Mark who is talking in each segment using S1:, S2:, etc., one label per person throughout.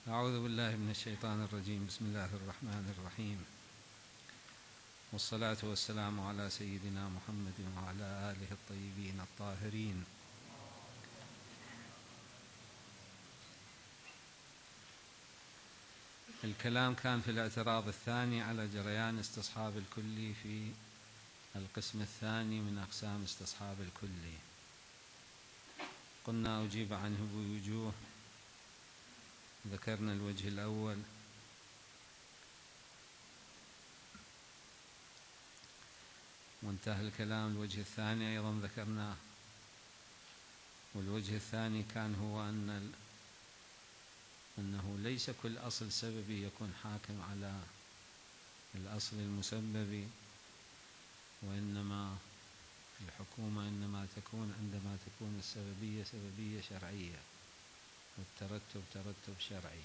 S1: أعوذ بالله من الشيطان الرجيم. بسم الله الرحمن الرحيم، والصلاة والسلام على سيدنا محمد وعلى آله الطيبين الطاهرين. الكلام كان في الاعتراض الثاني على جريان استصحاب الكلي في القسم الثاني من أقسام استصحاب الكلي. قلنا أجيب عنه بوجوه. ذكرنا الوجه الأول، وانتهى الكلام. الوجه الثاني أيضا ذكرناه، والوجه الثاني كان هو أنه ليس كل أصل سببي يكون حاكم على الأصل المسببي، وإنما الحكومة إنما تكون عندما تكون السببية سببية شرعية والترتب ترتب شرعي،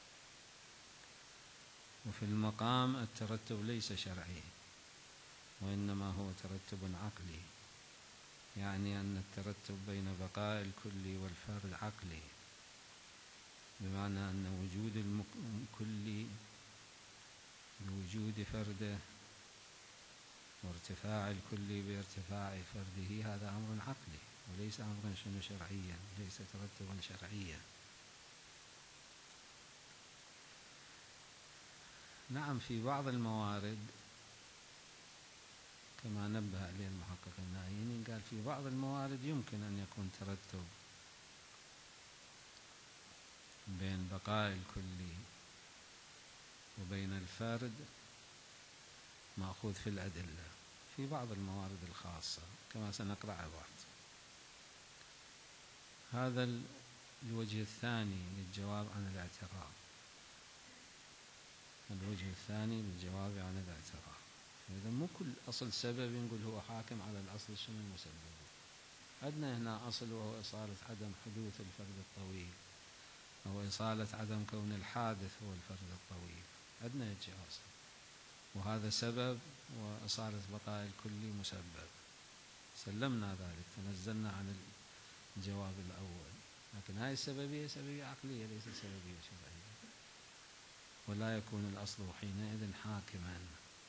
S1: وفي المقام الترتب ليس شرعي وإنما هو ترتب عقلي، يعني أن الترتب بين بقاء الكلي والفرد عقلي، بمعنى أن وجود الكلي بوجود فرده وارتفاع الكلي بارتفاع فرده هذا أمر عقلي وليس أمرا شرعيا، ليس ترتبا شرعيا. نعم، في بعض الموارد كما نبه عليه المحقق النايني، قال في بعض الموارد يمكن أن يكون ترتب بين بقاء الكلي وبين الفرد مأخوذ في الأدلة في بعض الموارد الخاصة كما سنقرأ بعد. هذا الوجه الثاني للجواب عن الاعتراض، الوجه الثاني للجواب عن الاعتراض. إذا مو كل أصل سبب نقول هو حاكم على الأصل شنو المسبب. عندنا هنا أصل وهو إصالة عدم حدوث الفرد الطويل، أو إصالة عدم كون الحادث هو الفرد الطويل. عندنا يجي أصل وهذا سبب، وإصالة بقاء الكلي مسبب. سلمنا ذلك، تنزلنا عن الجواب الأول، لكن هاي السببية سببية عقلية ليست سببية شرعية، ولا يكون الأصل حينئذ حاكما.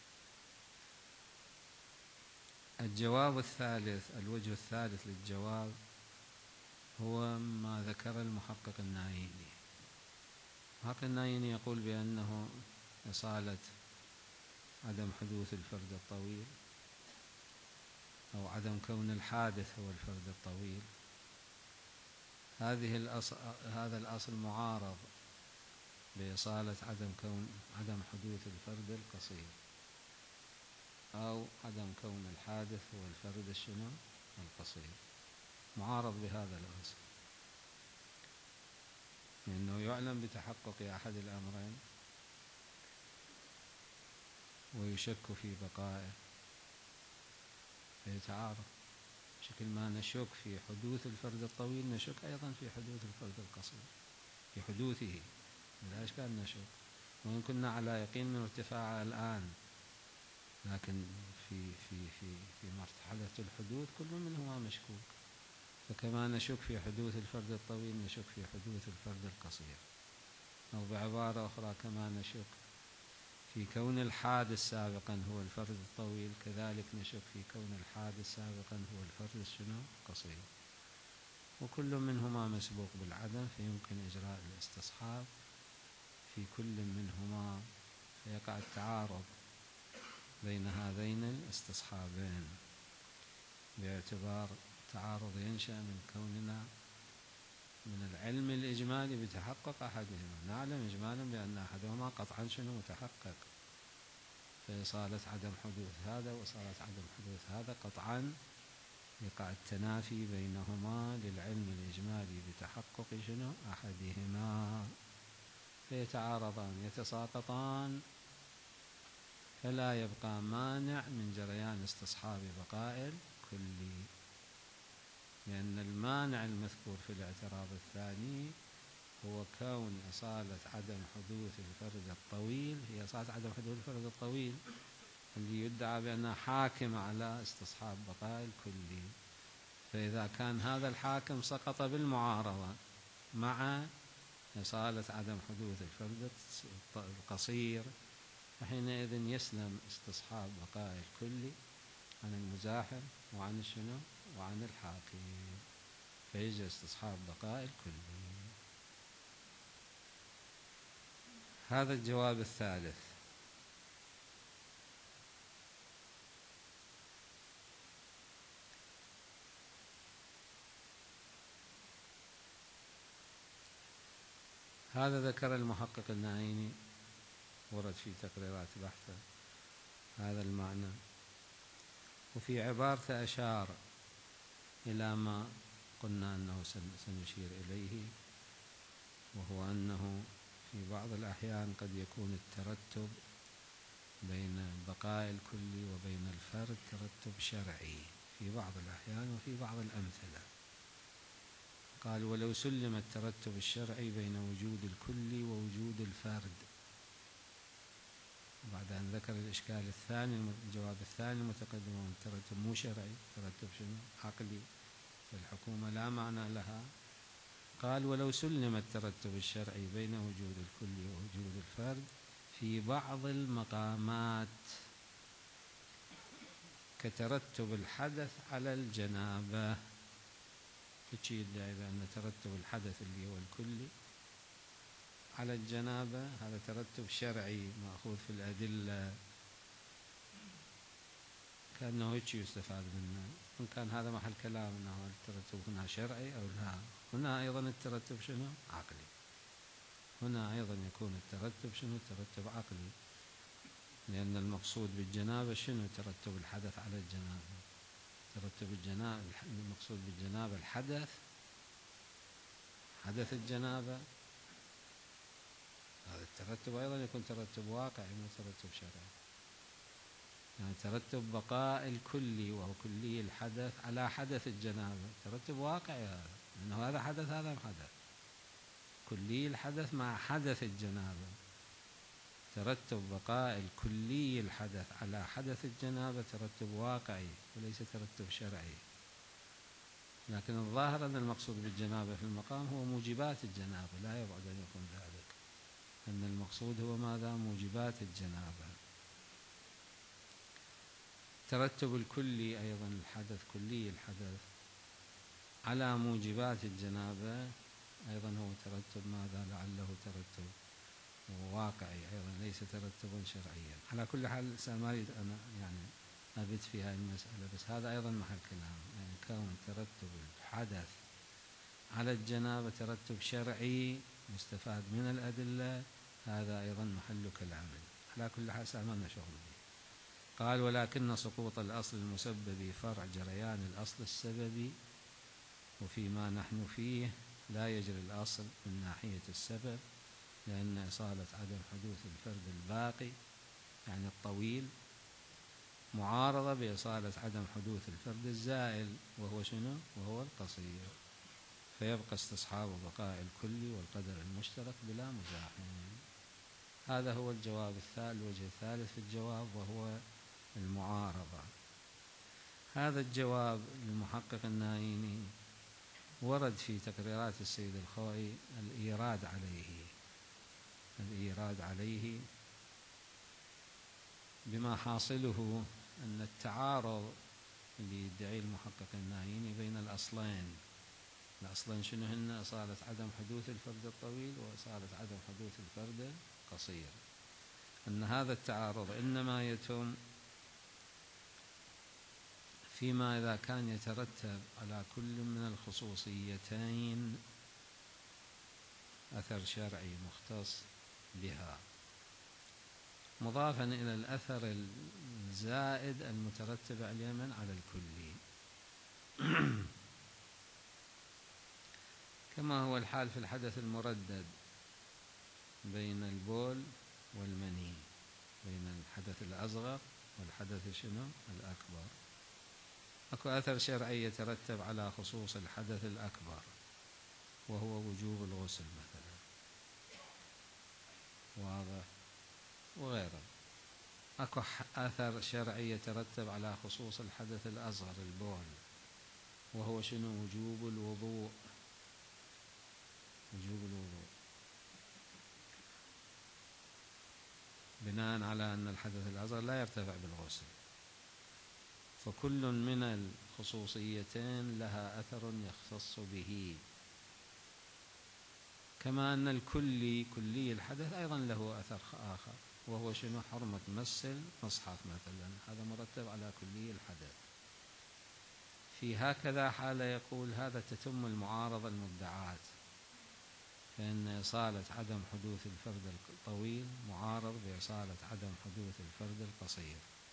S1: الجواب الثالث، الوجه الثالث للجواب هو ما ذكر المحقق النايني. المحقق النايني يقول بأنه إصالة عدم حدوث الفرد الطويل أو عدم كون الحادث هو الفرد الطويل، هذا الأصل معارض بإصالة عدم حدوث الفرد القصير، أو عدم كون الحادث هو الفرد الشنو القصير. معارض بهذا الأصل، لأنه يعلم بتحقق أحد الأمرين ويشك في بقائه فيتعارض. بشكل ما نشك في حدوث الفرد الطويل نشك أيضا في حدوث الفرد القصير، في حدوثه لا إشكال نشك، وإن كنا على يقين من ارتفاعه الآن، لكن في مرحلة الحدوث كل منهما مشكوك. فكما نشك في حدوث الفرد الطويل نشك في حدوث الفرد القصير، أو بعبارة أخرى كما نشك في كون الحادث سابقا هو الفرد الطويل كذلك نشك في كون الحادث سابقا هو الفرد الشنو القصير، وكل منهما مسبوق بالعدم، فيمكن إجراء الاستصحاب في كل منهما، فيقع التعارض بين هذين الاستصحابين، باعتبار التعارض ينشأ من كوننا من العلم الإجمالي بتحقق أحدهما. نعلم إجمالا بأن أحدهما قطعا شنو متحقق، فإصالة عدم حدوث هذا وإصالة عدم حدوث هذا قطعا يقع التنافي بينهما للعلم الإجمالي بتحقق شنو أحدهما، فيتعارضان يتساقطان، فلا يبقى مانع من جريان استصحاب بقاء الكلي، لأن المانع المذكور في الاعتراض الثاني هو كون إصالة عدم حدوث الفرد الطويل، هي إصالة عدم حدوث الفرد الطويل اللي يدعى بأنها حاكم على استصحاب بقاء الكلي. فإذا كان هذا الحاكم سقط بالمعارضة مع إصالة عدم حدوث الفرد القصير، فحينئذ يسلم استصحاب بقاء الكلي عن المزاحم وعن الشنو وعن الحاكم، فيجي استصحاب بقاء الكلي. هذا الجواب الثالث. هذا ذكر المحقق النعيني، ورد في تقريرات بحثه هذا المعنى، وفي عبارته أشار إلى ما قلنا أنه سنشير إليه، وهو أنه في بعض الأحيان قد يكون الترتب بين بقاء الكلي وبين الفرد ترتب شرعي في بعض الأحيان وفي بعض الأمثلة. قال: ولو سلم الترتب الشرعي بين وجود الكلي ووجود الفرد. وبعد أن ذكر الإشكال الثاني، الجواب الثاني المتقدم، الترتب مو شرعي، ترتب شنو؟ عقلي، فالحكومة لا معنى لها. قال: ولو سلم الترتب الشرعي بين وجود الكلي ووجود الفرد في بعض المقامات كترتب الحدث على الجنابة. فتشي يدعي بأن ترتب الحدث اللي هو الكلي على الجنابة هذا ترتب شرعي مأخوذ في الأدلة، كأنه هيك يستفاد منه. إن كان هذا محل كلام أنه الترتب هنا شرعي أو لا، هنا أيضا الترتب شنو؟ عقلي. هنا أيضا يكون الترتب شنو؟ ترتب عقلي، لأن المقصود بالجنابة شنو؟ ترتب الحدث على الجنابة. ترتب الجنابة، المقصود بالجنابة الحدث، حدث الجنابة. هذا الترتب أيضا يكون ترتب واقعي مو ترتب شرعي. يعني ترتب بقاء الكلي وهو كلي الحدث على حدث الجنابة ترتب واقعي، هذا لأنه هذا حدث هذا حدث، كلي الحدث مع حدث الجنابة. ترتب بقاء الكلي الحدث على حدث الجنابة ترتب واقعي وليس ترتب شرعي. لكن الظاهر أن المقصود بالجنابة في المقام هو موجبات الجنابة، لا يبعد أن يكون ذلك، أن المقصود هو ماذا؟ موجبات الجنابة. ترتب الكلي أيضا الحدث، كلي الحدث على موجبات الجنابة أيضا هو ترتب ماذا؟ لعله ترتب واقعي أيضا ليس ترتبا شرعيا. على كل حال ما أريد أنا يعني أبت في هذه المسألة، بس هذا أيضا محل كلام، يعني كون ترتب الحدث على الجنابة ترتب شرعي مستفاد من الأدلة، هذا أيضا محل كلام. على كل حال ما لنا شغل به. قال: ولكن سقوط الأصل المسبب فرع جريان الأصل السببي، وفيما نحن فيه لا يجري الأصل من ناحية السبب، لأن إصالة عدم حدوث الفرد الباقي يعني الطويل معارضة بإصالة عدم حدوث الفرد الزائل وهو شنو؟ وهو القصير، فيبقى استصحاب بقاء الكل والقدر المشترك بلا مزاحم. هذا هو الجواب الثالث، الوجه الثالث في الجواب، وهو المعارضة. هذا الجواب للمحقق النايني ورد في تقريرات السيد الخوئي الإيراد عليه بما حاصله أن التعارض اللي يدعي المحقق النايني بين الأصلين شنو هن؟ إصالة عدم حدوث الفرد الطويل وإصالة عدم حدوث الفرد القصير، أن هذا التعارض إنما يتم فيما إذا كان يترتب على كل من الخصوصيتين أثر شرعي مختص بها، مضافا إلى الأثر الزائد المترتب على الكلي، كما هو الحال في الحدث المردد بين البول والمني، بين الحدث الأصغر والحدث شنو؟ الأكبر. أكو أثر شرعي يترتب على خصوص الحدث الأكبر وهو وجوب الغسل مثلا، واضح؟ وغيره. أكو أثر شرعي يترتب على خصوص الحدث الأصغر البول وهو شنو؟ وجوب الوضوء. بناء على أن الحدث الأصغر لا يرتفع بالغسل، فكل من الخصوصيتين لها أثر يختص به، كما أن الكلي كلي الحدث أيضا له أثر آخر، وهو شنو؟ حرمة مس المصحف مثلا، هذا مرتب على كلي الحدث. في هكذا حالة يقول هذا تتم المعارضة المدعاة، فإن إصالة عدم حدوث الفرد الطويل معارض بإصالة عدم حدوث الفرد القصير.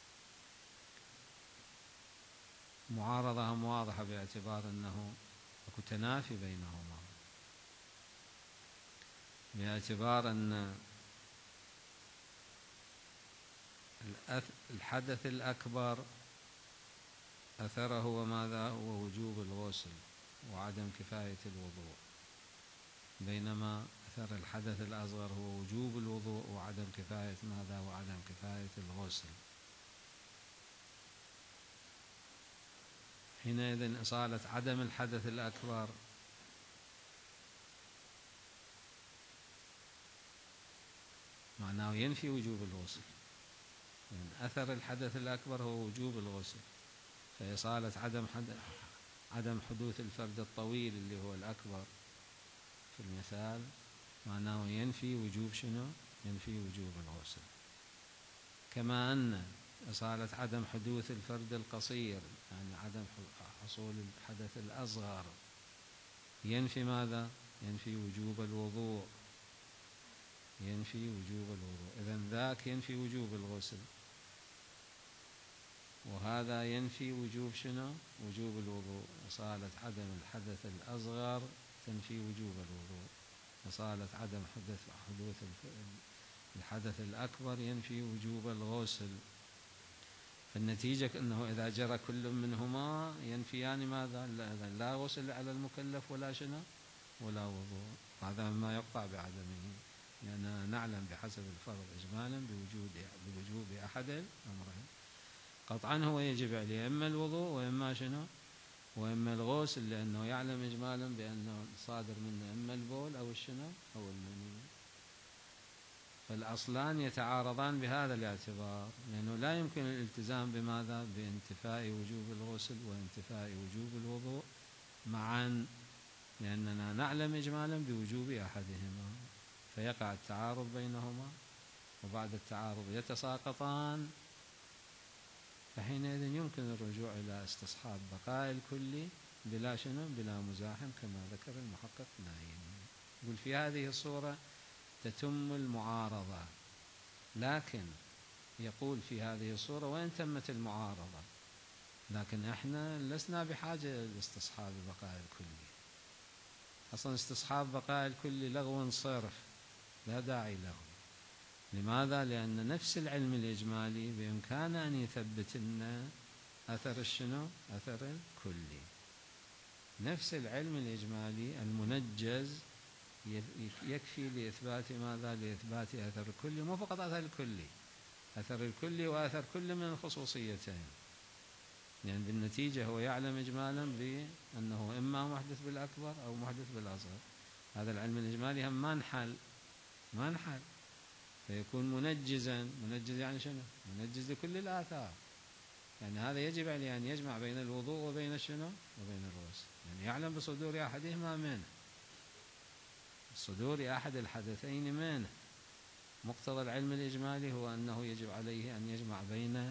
S1: معارضة واضحة باعتبار أنه أكو تنافي بينهما، باعتبار أن الحدث الأكبر أثره هو ماذا؟ هو وجوب الغسل وعدم كفاية الوضوء، بينما أثر الحدث الأصغر هو وجوب الوضوء وعدم كفاية ماذا؟ وعدم كفاية الغسل. حينئذ إصالة عدم الحدث الأكبر معناه ينفي وجوب الغسل، يعني أثر الحدث الأكبر هو وجوب الغسل، فإصالة عدم حدوث الفرد الطويل اللي هو الأكبر في المثال معناه ينفي وجوب شنو؟ ينفي وجوب الغسل. كما أن إصالة عدم حدوث الفرد القصير، يعني عدم حصول الحدث الأصغر، ينفي ماذا؟ ينفي وجوب الوضوء، ينفي وجوب الوضوء. إذن ذاك ينفي وجوب الغسل، وهذا ينفي وجوب شنو؟ وجوب الوضوء. إصالة عدم الحدث الأصغر تنفي وجوب الوضوء، إصالة عدم حدوث الحدث الأكبر ينفي وجوب الغسل. فالنتيجة أنه إذا جرى كل منهما ينفيان ماذا؟ لا غسل على المكلف ولا شنو؟ ولا وضوء. هذا ما يقطع بعدمه، لأننا نعلم بحسب الفرض إجمالا بوجوب أحد الأمرين، قطعا هو يجب عليه إما الوضوء وإما شنو؟ وإما الغسل، لأنه يعلم إجمالا بأنه صادر منه إما البول أو الشنو؟ أو المني. فالأصلان يتعارضان بهذا الاعتبار، لأنه لا يمكن الالتزام بماذا؟ بانتفاء وجوب الغسل وانتفاء وجوب الوضوء معا، لأننا نعلم إجمالا بوجوب أحدهما، فيقع التعارض بينهما، وبعد التعارض يتساقطان، فحينئذ يمكن الرجوع إلى استصحاب بقاء الكل بلا شنو؟ بلا مزاحم، كما ذكر المحقق نايم. يقول في هذه الصورة تتم المعارضة، لكن يقول في هذه الصورة وإن تمت المعارضة لكن احنا لسنا بحاجة لاستصحاب بقاء الكل. أصلا استصحاب بقاء الكل لغو صرف لا داعي له. لماذا؟ لأن نفس العلم الإجمالي بإمكانه أن يثبت لنا أثر الشنو؟ أثر الكلي. نفس العلم الإجمالي المنجز يكفي لإثبات ماذا؟ لإثبات أثر الكلي، مو فقط أثر الكلي، أثر الكلي وأثر كل من الخصوصيتين، لأن يعني بالنتيجة هو يعلم إجمالا بأنه إما محدث بالأكبر أو محدث بالأصغر. هذا العلم الإجمالي هم ما انحل، فيكون منجزا. منجز يعني شنو؟ منجز لكل الآثار، يعني هذا يجب عليه أن يجمع بين الوضوء وبين الشنو؟ وبين الغسل، يعني يعلم بصدور أحدهما منه، صدور أحد الحدثين منه. مقتضى العلم الإجمالي هو أنه يجب عليه أن يجمع بين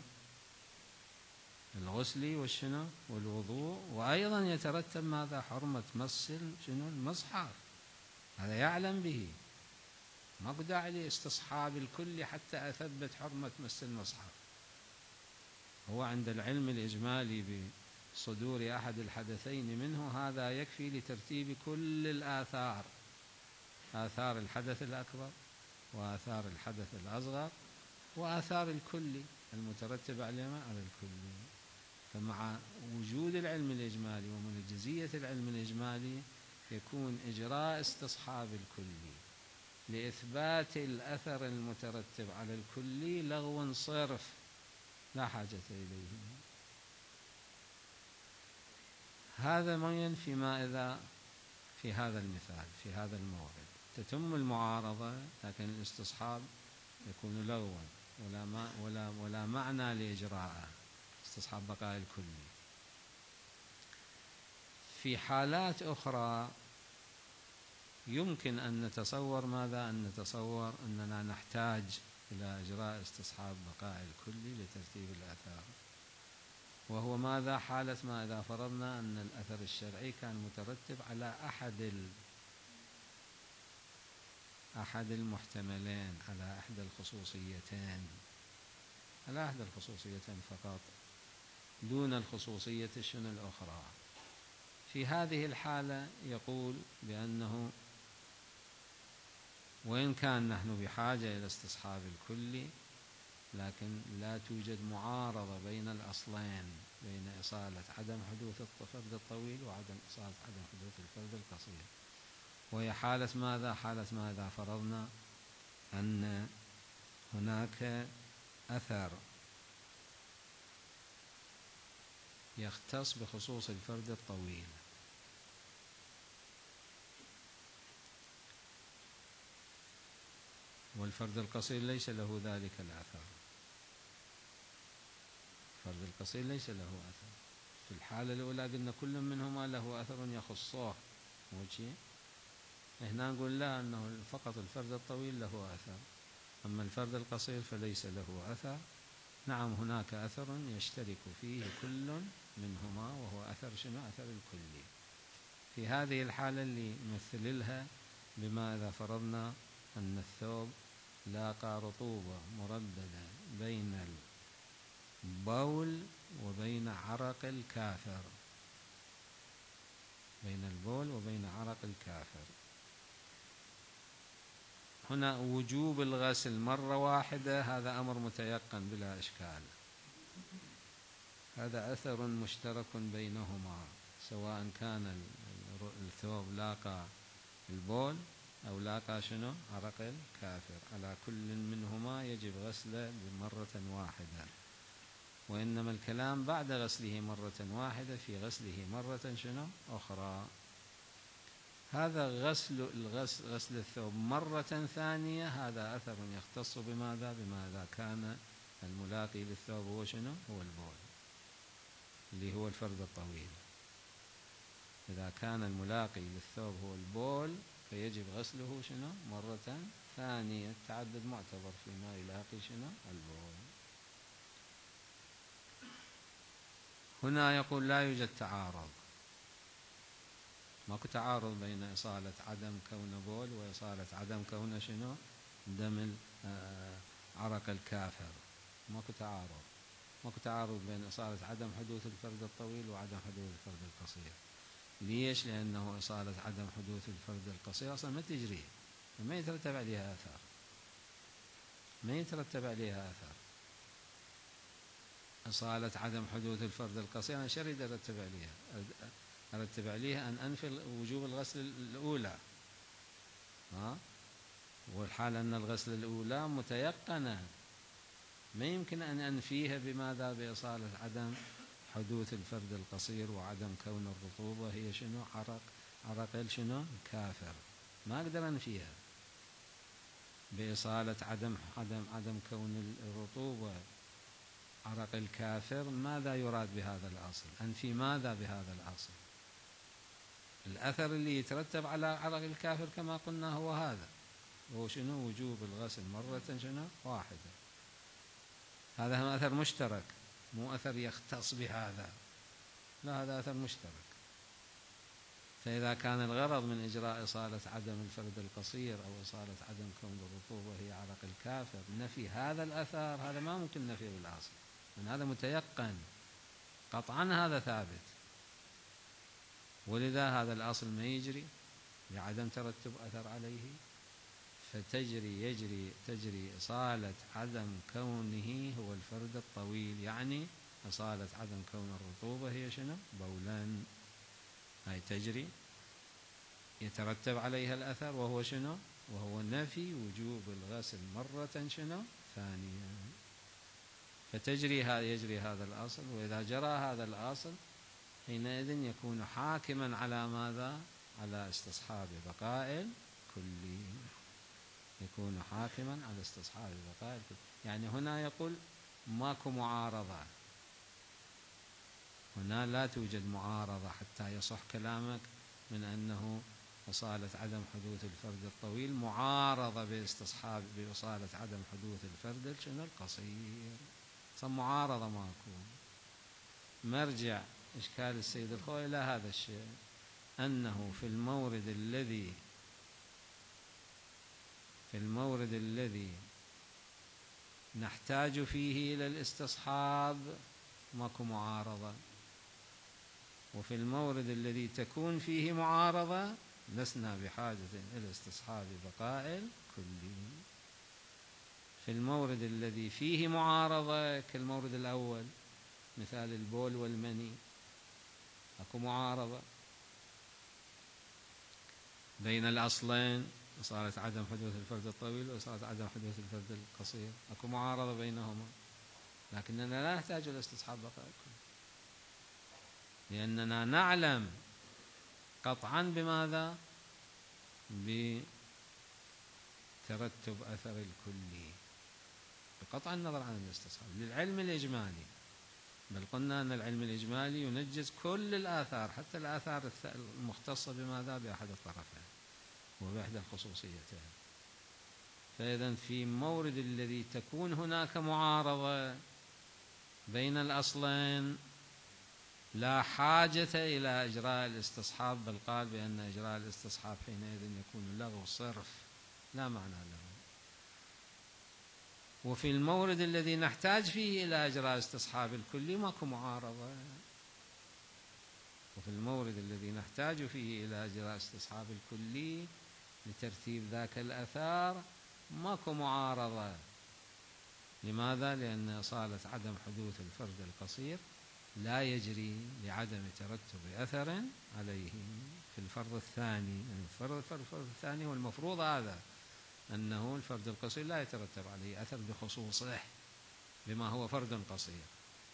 S1: الغسل والشنو؟ والوضوء، وأيضا يترتب ماذا؟ حرمة مس شنو؟ المصحف، هذا يعلم به، ما داعي لاستصحاب الكل حتى أثبت حرمة مس المصحف. هو عند العلم الإجمالي بصدور أحد الحدثين منه هذا يكفي لترتيب كل الآثار، آثار الحدث الأكبر وآثار الحدث الأصغر وآثار الكل المترتبة على الكل. فمع وجود العلم الإجمالي ومنجزية العلم الإجمالي يكون إجراء استصحاب الكلي لإثبات الأثر المترتب على الكلي لغو صرف لا حاجة إليه. هذا ما ينفي ما إذا في هذا المثال في هذا المورد تتم المعارضة، لكن الاستصحاب يكون لغوا ولا معنى لإجراءه، استصحاب بقاء الكلي. في حالات أخرى يمكن أن نتصور ماذا؟ أن نتصور أننا نحتاج إلى إجراء استصحاب بقاء الكلي لترتيب الآثار، وهو ماذا؟ حالة ما إذا فرضنا أن الأثر الشرعي كان مترتب على أحد المحتملين، على إحدى الخصوصيتين، على إحدى الخصوصيتين فقط دون الخصوصية الأخرى. في هذه الحالة يقول بأنه وإن كان نحن بحاجة إلى استصحاب الكلي، لكن لا توجد معارضة بين الأصلين، بين إصالة عدم حدوث الفرد الطويل وعدم إصالة عدم حدوث الفرد القصير. وهي حالة ماذا؟ حالة ما إذا فرضنا أن هناك أثر يختص بخصوص الفرد الطويل، والفرد القصير ليس له ذلك الأثر. الفرد القصير ليس له أثر. في الحالة الأولى قلنا كل منهما له أثر يخصه، مو شيء. هنا نقول لا، أنه فقط الفرد الطويل له أثر، أما الفرد القصير فليس له أثر. نعم هناك أثر يشترك فيه كل منهما، وهو أثر شنو؟ أثر الكلي. في هذه الحالة اللي نمثل لها بما إذا فرضنا أن الثوب لاقى رطوبة مرددة بين البول وبين عرق الكافر، بين البول وبين عرق الكافر. هنا وجوب الغسل مرة واحدة هذا أمر متيقن بلا إشكال، هذا أثر مشترك بينهما، سواء كان الثوب لاقى البول أو لاقى شنو؟ عرق الكافر، على كل منهما يجب غسله بمرة واحدة. وإنما الكلام بعد غسله مرة واحدة في غسله مرة شنو؟ أخرى. هذا غسل الثوب مرة ثانية، هذا أثر يختص بماذا؟ بماذا كان الملاقي للثوب هو شنو؟ هو البول، اللي هو الفرد الطويل. إذا كان الملاقي للثوب هو البول فيجب غسله شنو؟ مرة ثانية. التعدد معتبر فيما يلاقي شنو؟ البول. هنا يقول لا يوجد تعارض، ماكو تعارض بين إصالة عدم كون بول وإصالة عدم كون شنو؟ دم عرق الكافر، ماكو تعارض. ماكو تعارض بين إصالة عدم حدوث الفرد الطويل وعدم حدوث الفرد القصير. ليش؟ لأنه إصالة عدم حدوث الفرد القصير أصلا ما تجري، ما يترتب عليها أثر، ما يترتب عليها أثر. إصالة عدم حدوث الفرد القصير أنا شريد أرتب عليها، أرتب عليها أن أنفي وجوب الغسل الأولى، والحال أن الغسل الأولى متيقنة، ما يمكن أن أنفيها بماذا؟ بإصالة عدم حدوث الفرد القصير وعدم كون الرطوبة هي شنو؟ عرق شنو؟ كافر، ما أقدر أنفيها بإصالة عدم كون الرطوبة عرق الكافر. ماذا يراد بهذا الأصل؟ أنفي ماذا بهذا الأصل؟ الأثر اللي يترتب على عرق الكافر كما قلنا هو هذا، هو شنو؟ وجوب الغسل مرة شنو؟ واحدة. هذا هم أثر مشترك، مو أثر يختص بهذا، لا، هذا أثر مشترك. فإذا كان الغرض من إجراء إصالة عدم الفرد القصير أو إصالة عدم كون الرطوبة هي عرق الكافر، نفي هذا الأثر هذا ما ممكن نفيه بالأصل، من هذا متيقن قطعا، هذا ثابت. ولذا هذا الأصل ما يجري لعدم ترتب أثر عليه، تجري إصالة عدم كونه هو الفرد الطويل، يعني إصالة عدم كون الرطوبة هي شنو؟ بولا، هاي تجري يترتب عليها الأثر، وهو شنو؟ وهو نفي وجوب الغسل مرة شنو؟ ثانية. يجري هذا الأصل، وإذا جرى هذا الأصل حينئذ يكون حاكما على ماذا؟ على استصحاب بقاء الكلي. يكون حاكما على استصحاب البقاء الكلي. يعني هنا يقول ماكو معارضة، هنا لا توجد معارضة حتى يصح كلامك من أنه إصالة عدم حدوث الفرد الطويل معارضة بإصالة عدم حدوث الفرد القصير. معارضة ماكو. مرجع إشكال السيد الخوئي إلى هذا الشيء، أنه في المورد الذي نحتاج فيه إلى الاستصحاب ماكو معارضة، وفي المورد الذي تكون فيه معارضة لسنا بحاجة إلى استصحاب بقاء الكلي. في المورد الذي فيه معارضة كالمورد الأول، مثال البول والمني، أكو معارضة بين الأصلين، إصالة عدم حدوث الفرد الطويل وإصالة عدم حدوث الفرد القصير، أكو معارضة بينهما، لكننا لا نحتاج إلى استصحاب بقاء الكلي، لأننا نعلم قطعا بماذا؟ بترتب أثر الكلي بقطع النظر عن الاستصحاب للعلم الإجمالي. بل قلنا أن العلم الإجمالي ينجز كل الآثار، حتى الآثار المختصة بماذا؟ بأحد الطرفين وبإحدى الخصوصيتين. فإذا في مورد الذي تكون هناك معارضة بين الأصلين لا حاجة إلى إجراء الاستصحاب، بل قال بأن إجراء الاستصحاب حينئذ يكون لغو صرف لا معنى له. وفي المورد الذي نحتاج فيه إلى إجراء استصحاب الكلي ماكو معارضة. وفي المورد الذي نحتاج فيه إلى إجراء استصحاب الكلي لترتيب ذاك الآثار ماكو معارضة. لماذا؟ لأن إصالة عدم حدوث الفرد القصير لا يجري لعدم ترتب أثر عليه في الفرد الثاني. الفرد الثاني والمفروض هذا أنه الفرد القصير لا يترتب عليه أثر بخصوصه بما هو فرد قصير،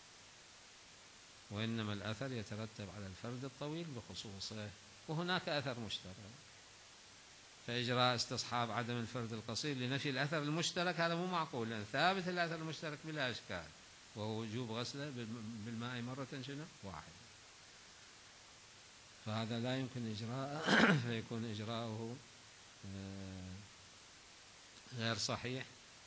S1: وإنما الأثر يترتب على الفرد الطويل بخصوصه، وهناك أثر مشترك. فإجراء استصحاب عدم الفرد القصير لنفي الأثر المشترك هذا مو معقول، لأن ثابت الأثر المشترك بلا إشكال، وهو وجوب غسله بالماء مرة واحدة. فهذا لا يمكن إجراءه فيكون إجراءه غير صحيح،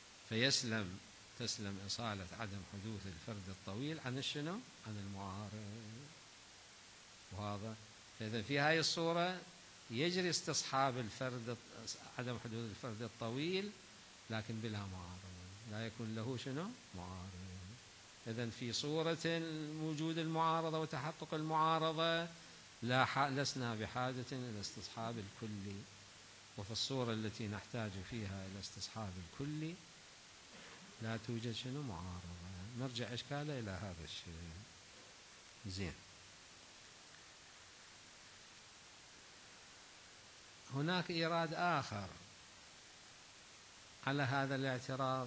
S1: تسلم إصالة عدم حدوث الفرد الطويل عن الشنو؟ عن المعارض. وهذا فإذا في هذه الصورة يجري استصحاب عدم حدوث الفرد الطويل لكن بلا معارضة، لا يكون له شنو؟ معارض. إذن في صورة وجود المعارضة وتحقق المعارضة لسنا بحاجة إلى استصحاب الكلي، وفي الصورة التي نحتاج فيها إلى استصحاب الكلي لا توجد شنو؟ معارضة. نرجع إشكاله إلى هذا الشيء. زين. هناك إيراد آخر على هذا الاعتراض،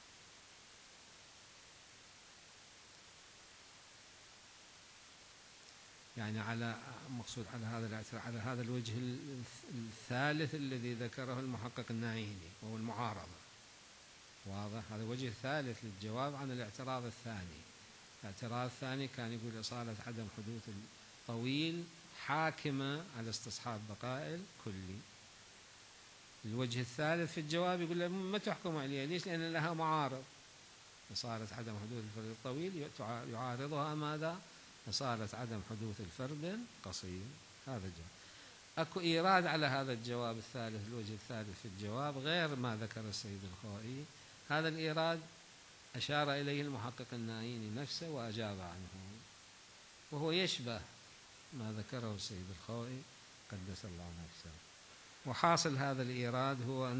S1: يعني مقصود على هذا الوجه الثالث الذي ذكره المحقق النعيمي وهو المعارضة. واضح؟ هذا وجه ثالث للجواب عن الاعتراض الثاني. الاعتراض الثاني كان يقول إصالة عدم حدوث الطويل حاكمة على استصحاب بقاء الكلي. الوجه الثالث في الجواب يقول له ما تحكم عليها، ليش؟ لأن لها معارض. إصالة عدم حدوث الفرد الطويل يعارضها ماذا؟ إصالة عدم حدوث الفرد القصير. هذا الجواب. أكو إيراد على هذا الجواب الثالث، الوجه الثالث في الجواب غير ما ذكر السيد الخوئي. هذا الإيراد أشار إليه المحقق النعيمي نفسه وأجاب عنه، وهو يشبه ما ذكره السيد الخوئي قدس الله نفسه. وحاصل هذا الإيراد هو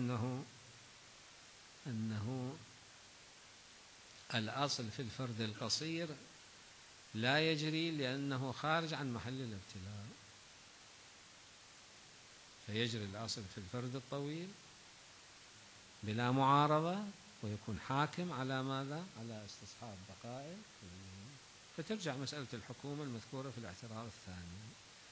S1: أنه الأصل في الفرد القصير لا يجري لأنه خارج عن محل الابتلاء، فيجري الأصل في الفرد الطويل بلا معارضة ويكون حاكم على ماذا؟ على استصحاب بقاء. فترجع مسألة الحكومة المذكورة في الاعتراض الثاني.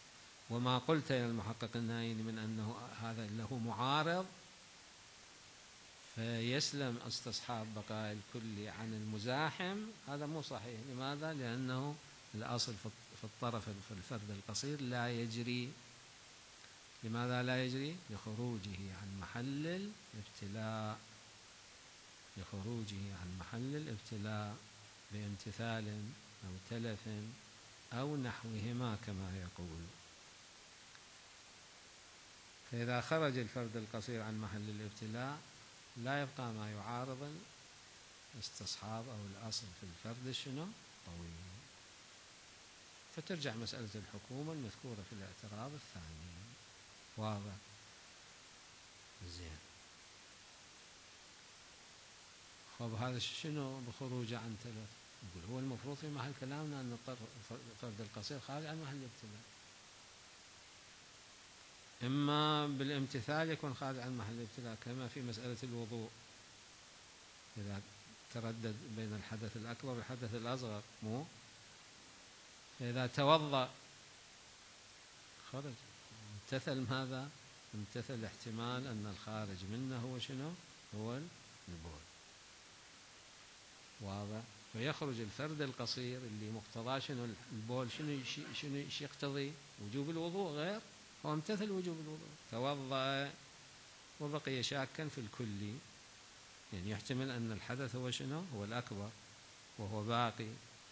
S1: وما قلت يا المحقق النايني من أنه هذا له معارض فيسلم استصحاب بقاء الكلي عن المزاحم، هذا مو صحيح. لماذا؟ لأنه الأصل في الطرف في الفرد القصير لا يجري. لماذا لا يجري؟ لخروجه عن محل الابتلاء، لخروجه عن محل الابتلاء بامتثال أو تلف أو نحوهما كما يقول. فإذا خرج الفرد القصير عن محل الابتلاء لا يبقى ما يعارض استصحاب أو الأصل في الفرد شنو؟ طويل. فترجع مسألة الحكومة المذكورة في الاعتراض الثاني. واضح؟ زين. خب هذا شنو بخروجه عن تلف؟ يقول هو المفروض في محل كلامنا أن الفرد القصير خارج عن محل الابتلاء، إما بالامتثال يكون خارج عن محل الابتلاء، كما في مسألة الوضوء إذا تردد بين الحدث الأكبر والحدث الأصغر، مو إذا توضأ خرج، امتثل ماذا؟ امتثل احتمال أن الخارج منه هو شنو؟ هو البول. واضح؟ فيخرج الفرد القصير اللي مقتضاه شنو؟ البول. شنو يقتضي؟ وجوب الوضوء، غير هو امتثل وجوب الوضوء، توضأ وبقي شاكا في الكلي، يعني يحتمل أن الحدث هو شنو؟ هو الأكبر وهو باقي.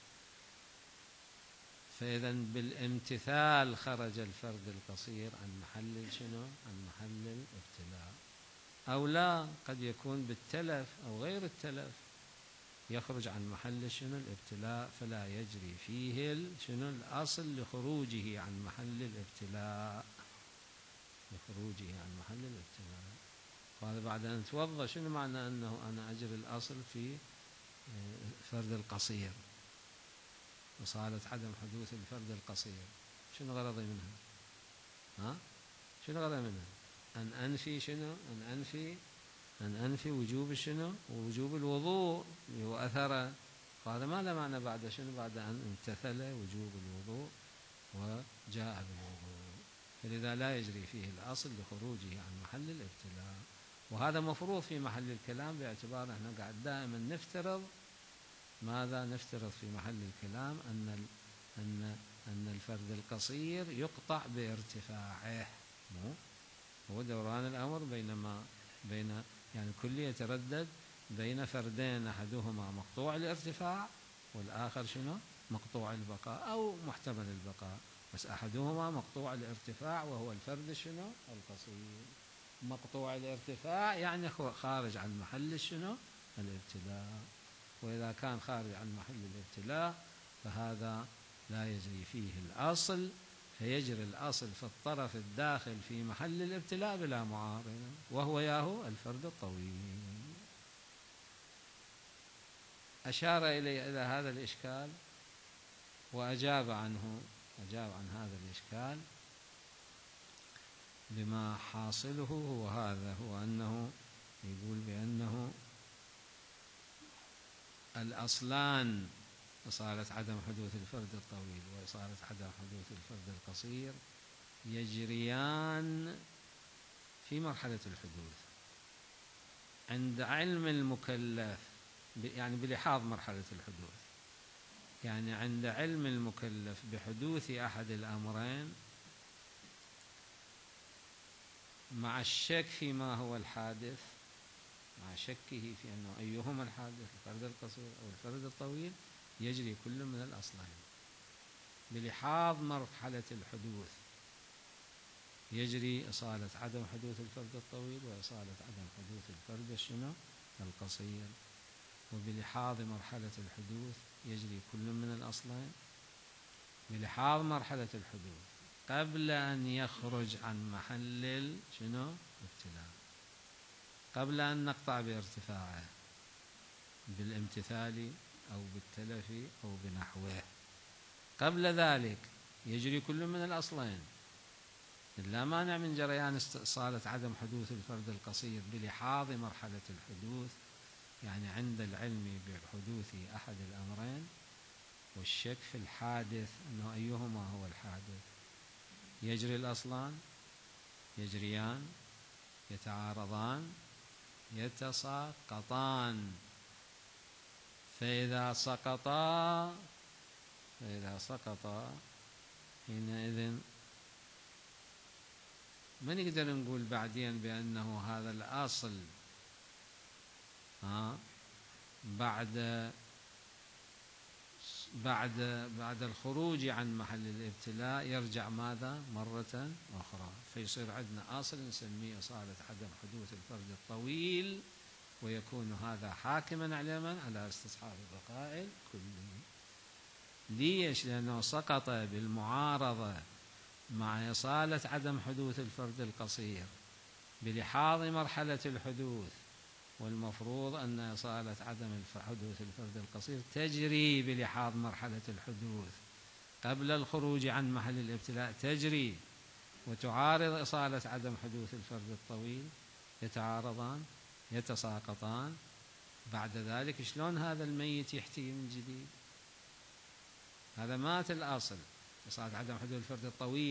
S1: فإذا بالامتثال خرج الفرد القصير عن محل شنو؟ عن محل الابتلاء. أو لا، قد يكون بالتلف أو غير التلف يخرج عن محل شنو؟ الابتلاء، فلا يجري فيه شنو؟ الأصل لخروجه عن محل الابتلاء، لخروجه عن محل الابتلاء. وهذا بعد أن توضأ. شنو معنى أنه أنا أجري الأصل في فرد القصير وصالة عدم حدوث الفرد القصير؟ شنو غرضي منها؟ ها؟ شنو غرضي منها؟ أن أنفي شنو؟ أن أنفي وجوب شنو؟ وجوب الوضوء وأثره. فهذا ما له معنى بعد شنو؟ بعد أن امتثل وجوب الوضوء وجاء بالوضوء. فلذا لا يجري فيه الأصل لخروجه عن محل الابتلاء. وهذا مفروض في محل الكلام، باعتبار احنا قاعد دائما نفترض ماذا؟ نفترض في محل الكلام أن الفرد القصير يقطع بارتفاعه. هو دوران الأمر بين يعني كل يتردد بين فردين أحدهما مقطوع الارتفاع والآخر شنو؟ مقطوع البقاء أو محتمل البقاء، بس أحدهما مقطوع الارتفاع وهو الفرد شنو؟ القصير. مقطوع الارتفاع يعني خارج عن محل شنو؟ الابتلاء. وإذا كان خارج عن محل الابتلاء فهذا لا يجري فيه الأصل، فيجري الأصل في الطرف الداخل في محل الابتلاء بلا معارض، وهو ياهو الفرد الطويل. أشار إلى هذا الإشكال وأجاب عنه، أجاب عن هذا الإشكال بما حاصله هو هذا، هو أنه يقول بأنه الأصلان إصالة عدم حدوث الفرد الطويل وإصالة عدم حدوث الفرد القصير يجريان في مرحلة الحدوث عند علم المكلف، يعني بلحاظ مرحلة الحدوث، يعني عند علم المكلف بحدوث أحد الأمرين مع الشك فيما هو الحادث، مع شكه في أنه أيهما الحادث الفرد القصير أو الفرد الطويل، يجري كل من الأصلين بلحاظ مرحلة الحدوث. يجري إصالة عدم حدوث الفرد الطويل وإصالة عدم حدوث الفرد شنو؟ القصير. وبلحاظ مرحلة الحدوث يجري كل من الأصلين بلحاظ مرحلة الحدوث قبل أن يخرج عن محل شنو؟ ابتلاء، قبل أن نقطع بارتفاعه بالامتثال أو بالتلف أو بنحوه. قبل ذلك يجري كل من الأصلين، لا مانع من جريان إصالة عدم حدوث الفرد القصير بلحاظ مرحلة الحدوث، يعني عند العلم بحدوث أحد الأمرين والشك في الحادث أنه أيهما هو الحادث. يجري الأصلان، يجريان، يتعارضان، يتساقطان. فإذا سقطا حينئذ ما نقدر نقول بعدين بأنه هذا الأصل بعد الخروج عن محل الابتلاء يرجع ماذا مرة أخرى، فيصير عندنا أصل نسميه إصالة عدم حدوث الفرد الطويل، ويكون هذا حاكما على من؟ على استصحاب البقاء الكلي. ليش؟ لأنه سقط بالمعارضة مع إصالة عدم حدوث الفرد القصير بلحاظ مرحلة الحدوث، والمفروض أن إصالة عدم حدوث الفرد القصير تجري بلحاظ مرحلة الحدوث قبل الخروج عن محل الابتلاء، تجري وتعارض إصالة عدم حدوث الفرد الطويل، يتعارضان يتساقطان. بعد ذلك شلون هذا الميت يحتي من جديد؟ هذا مات الأصل إصالة عدم حدوث الفرد الطويل.